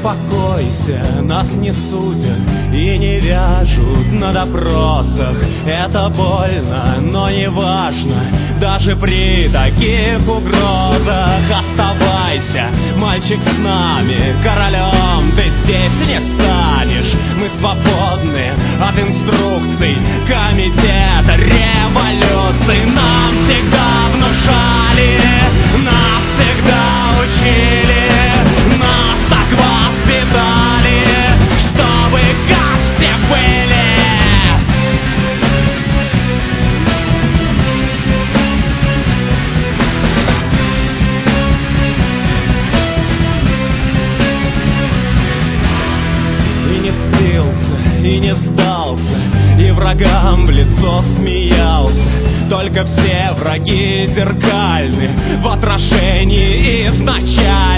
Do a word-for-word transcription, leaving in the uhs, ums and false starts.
успокойся, нас не судят и не вяжут на допросах. Это больно, но не важно, даже при таких угрозах. Оставайся, мальчик, с нами, королем ты здесь не станешь. Мы свободны от инструкций комитета революции. Нам всегда внушали, нас всегда учили, нас так воспитали, чтобы как все были. И не слился, и не сдался, и врагам в лицо смеялся. Только все враги зеркальны в отражении изначально.